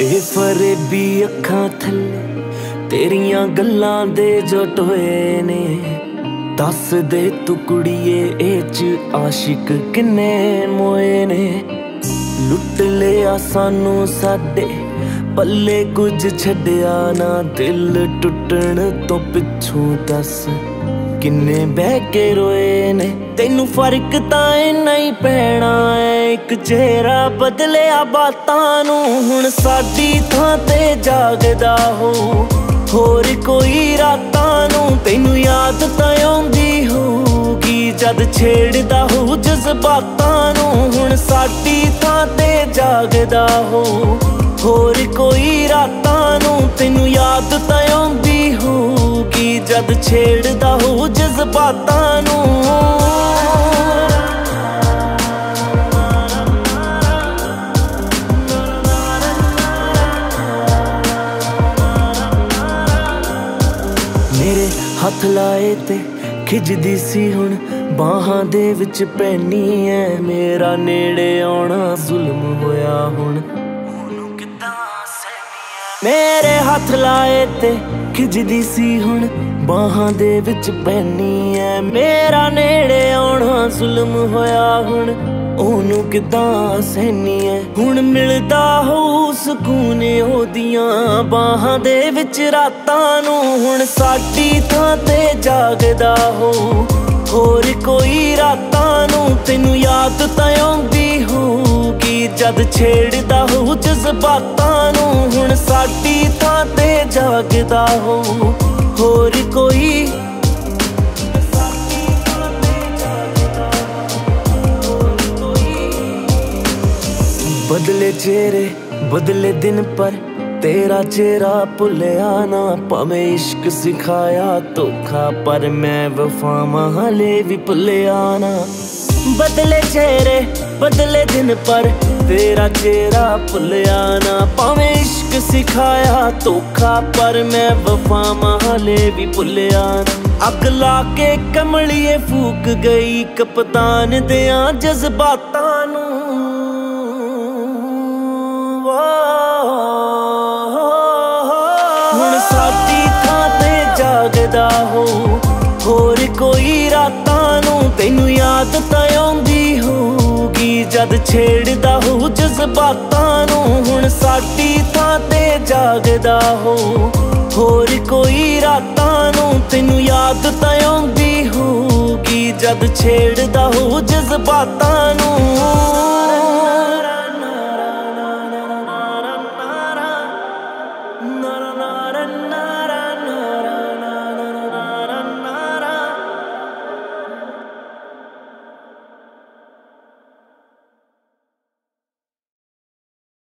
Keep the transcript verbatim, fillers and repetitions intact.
ਬੇਫਰੇਬੀ ਅੱਖਾਂ ਥੱਲੇ ਤੇਰੀਆਂ ਗੱਲਾਂ ਦੇ ਜੋ ਟੋਏ ਨੇ। ਦੱਸ ਦੇ ਤੂੰ ਕੁੜੀਏ ਇਹ 'ਚ ਆਸ਼ਿਕ ਕਿੰਨੇ ਮੋਏ ਨੇ। ਲੁੱਟ ਲਿਆ ਸਾਨੂੰ ਸਾਡੇ ਪੱਲੇ ਕੁਝ ਛੱਡਿਆ ਨਾ। ਦਿਲ ਟੁੱਟਣ ਤੋਂ ਪਿੱਛੋਂ ਦੱਸ ਕਿੰਨੇ ਬਹਿ ਕੇ ਰੋਏ ਨੇ। ਤੈਨੂੰ ਫਰਕ ਤਾਂ ਇੰਨਾ ਹੀ ਪੈਣਾ ਏ, ਇੱਕ ਚਿਹਰਾ ਬਦਲਿਆ ਬਾਤਾਂ ਨੂੰ। ਹੁਣ ਸਾਡੀ ਥਾਂ ਤੇ ਜਾਗਦਾ ਹੋ ਹੋਰ ਕੋਈ ਰਾਤਾਂ ਨੂੰ। ਤੈਨੂੰ ਯਾਦ ਤਾਂ ਆਉਂਦੀ ਹੋਊਗੀ ਜਦ ਛੇੜਦਾ ਹੋ ਜਜ਼ਬਾਤਾਂ ਨੂੰ। ਹੁਣ ਸਾਡੀ ਥਾਂ ਤੇ ਜਾਗਦਾ ਹੋ ਹੋਰ ਕੋਈ ਰਾਤਾਂ ਨੂੰ। ਤੈਨੂੰ ਯਾਦ ਤਾਂ ਆਉਂਦੀ ਹੋਊਗੀ ਜਦ ਛੇੜਦਾ ਹੋ ਜਜ਼ਬਾਤਾਂ ਨੂੰ। ਮੇਰੇ ਹੱਥ ਲਾਏ ਤੇ ਖਿੱਚਦੀ ਸੀ ਹੁਣ ਬਾਹਾਂ ਦੇ ਵਿੱਚ ਪੈਣੀ ਐ। ਮੇਰਾ ਨੇੜੇ ਆਉਣਾ ਜ਼ੁਲਮ ਹੋਇਆ ਹੁਣ ਉਹਨੂੰ ਕਿੱਦਾਂ ਸਹਿਣੀ ਐ। ਮੇਰੇ ਹੱਥ ਲਾਏ ਤੇ ਖਿੱਚਦੀ ਸੀ ਹੁਣ ਬਾਹਾਂ ਦੇ ਵਿੱਚ ਪੈਣੀ ਐ। ਮੇਰਾ ਨੇੜੇ ਆਉਣਾ ਜ਼ੁਲਮ ਹੋਇਆ ਹੁਣ ਉਹਨੂੰ ਕਿੱਦਾਂ ਸਹਿਣੀ ਐ। ਹੁਣ ਮਿਲਦਾ ਹੋ ਸਕੂਨ ਉਹਦੀਆਂ ਬਾਹਾਂ ਦੇ ਵਿੱਚ ਰਾਤਾਂ ਨੂੰ। ਹੁਣ ਸਾਡੀ ਥਾਂ ਤੇ ਜਾਗਦਾ ਹੋ ਹੋਰ ਕੋਈ ਰਾਤਾਂ ਨੂੰ। ਤੈਨੂੰ ਯਾਦ ਤਾਂ ਆਉਂਦੀ ਹੋਊਗੀ ਜਦ ਛੇੜਦਾ ਹੋ ਜਜ਼ਬਾਤਾਂ ਨੂੰ। ਹੁਣ ਸਾਡੀ ਥਾਂ ਤੇ ਜਾਗਦਾ ਹੋ ਹੋਰ ਕੋਈ ਬਦਲੇ ਚਿਹਰੇ ਬਦਲੇ ਦਿਨ ਪਰ ਤੇਰਾ ਚਿਹਰਾ ਭੁੱਲਿਆ ਨਾ। ਭਾਵੇਂ ਇਸ਼ਕ ਸਿਖਾਇਆ ਧੋਖਾ ਪਰ ਮੈਂ ਵਫਾਵਾਂ ਹਾਲੇ ਵੀ ਭੁੱਲਿਆ ਨਾ। ਬਦਲੇ ਚਿਹਰੇ ਬਦਲੇ ਦਿਨ ਪਰ ਤੇਰਾ ਚਿਹਰਾ ਭੁੱਲਿਆ ਨਾ। ਭਾਵੇਂ ਇਸ਼ਕ ਸਿਖਾਇਆ ਧੋਖਾ ਪਰ ਮੈਂ ਵਫਾਵਾਂ ਹਾਲੇ ਵੀ ਭੁੱਲਿਆ ਨਾ। ਅੱਗ ਲਾ ਕੇ ਕਮਲੀਏ ਫੂਕ ਗਈ ਕਪਤਾਨ ਦਿਆਂ ਜਜ਼ਬਾਤਾਂ ਨੂੰ। ਹੁਣ ਸਾਡੀ ਥਾਂ ਤੇ ਜਾਗਦਾ ਹੋ ਹੋਰ ਕੋਈ ਰਾਤਾਂ ਨੂੰ। ਤੈਨੂੰ ਯਾਦ ਤਾਂ ਆਉਂਦੀ ਹੋਊਗੀ ਜਦ ਛੇੜਦਾ ਹੋ ਜਜ਼ਬਾਤਾਂ ਨੂੰ। ਹੁਣ ਸਾਡੀ ਥਾਂ ਤੇ ਜਾਗਦਾ ਹੋ ਹੋਰ ਕੋਈ ਰਾਤਾਂ ਨੂੰ। ਤੈਨੂੰ ਯਾਦ ਤਾਂ ਆਉਂਦੀ ਹੋਊਗੀ ਜਦ ਛੇੜਦਾ ਹੋ ਜਜ਼ਬਾਤਾਂ ਨੂੰ।